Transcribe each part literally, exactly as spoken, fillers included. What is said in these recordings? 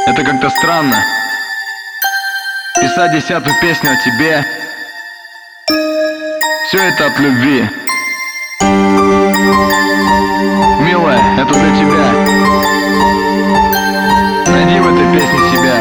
Это как-то странно. Писать десятую песню о тебе. Все это от любви. Милая, это для тебя. Найди в этой песне себя.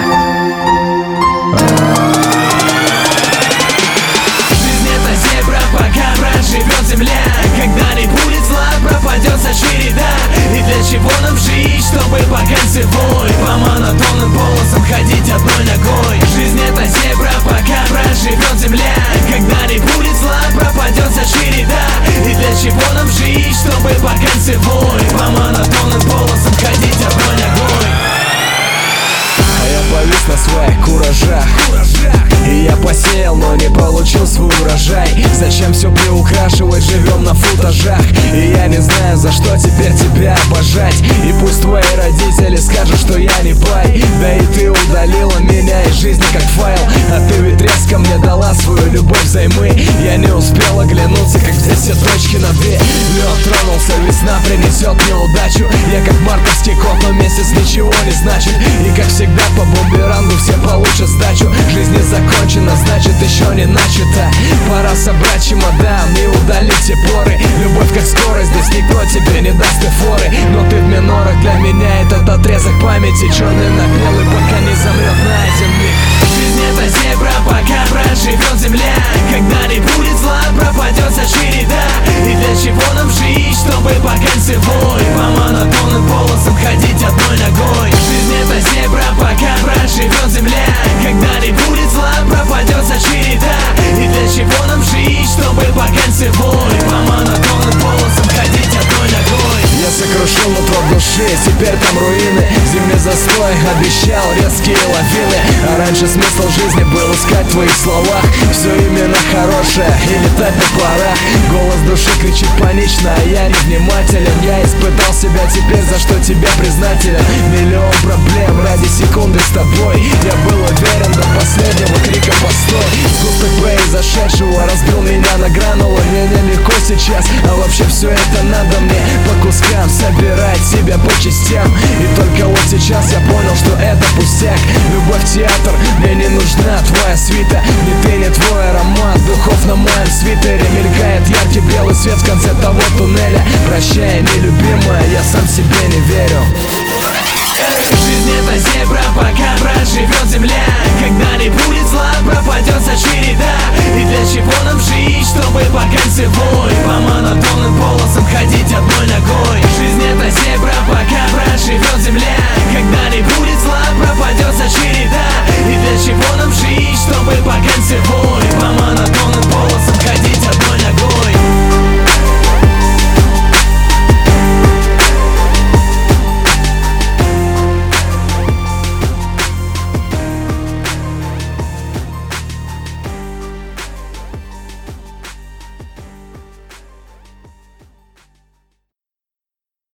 Жизнь это зебра, пока проживет земля. Когда не будет зла, пропадет со череда. И для чего нам жить, чтобы по кольцевой, по монотонным полосам ходить одной ногой? Жизнь это зебра, пока проживет земля. Когда не будет зла, пропадет со череда. И для чего нам жить, чтобы по кольцевой, по монотонным полосам ходить одной ногой? А я повис на своих куражах, и я посеял, но не получил свой урожай. Зачем все приукрашивать, живем на футажах. И я не знаю, за что теперь тебя обожать. И пусть твои родители скажут, что я не пай. Да и ты удалила меня из жизни как файл. А ты ведь резко мне дала свою любовь взаймы. Я не успел оглянуться, как здесь все точки над «и». Лед тронулся, весна принесет неудачу. Я как мартовский кот, но месяц ничего не значит. И как всегда по бумерангу все получат сдачу. Жизнь не закончена, значит еще не начата. Пора собрать чемодан и удалить все поры. Любовь как скорость, здесь никто тебе не даст эфоры. Но ты в минорах, для меня этот отрезок памяти. Черный на белый, пока не замрет на этом миг. Жизнь это зебра, пока проживет земля. Когда не будет зла, пропадет со череда. И для чего нам жить, чтобы по кольцевой, по монотонным полосам ходить одной ногой? Жизнь это зебра, пока проживет земля. Когда не будет зла, пропадет со череда. И для чего нам жить, чтобы по кольцевой, по монотонным полосам ходить одной ногой? Я сокрушил нутро души, теперь там руины. Зимний застой обещал резкие лавины. А раньше смысл жизни был искать в твоих словах все именно хорошее и летать на парах. Голос души кричит панично, а я невнимателен. Я испытал себя теперь, за что тебе признателен. Миллион проблем ради секунды с тобой. Я был уверен до последнего крика постой. Сгусток произошедшего разбил меня на гранулы. Мне нелегко сейчас, а вообще все это надо мне по кускам собирать себя по частям. И только вот сейчас я понял, что это пустяк. Любовь, театр, мне не нужна твоя свита. Ни ты, ни твой аромат духов на моем свитере. Мелькает яркий белый свет в конце того туннеля. Прощай, нелюбимая, я сам себе не верю. Жизнь это зебра, пока проживет земля. Когда не будет зла, пропадет со череда. И для чего нам жить, чтобы по кольцевой, по монотонным полосам ходить одной ногой? Жизнь это зебра, пока проживет земля. Когда не будет зла, пропадет со череда. И для чего нам жить, чтобы по кольцевой,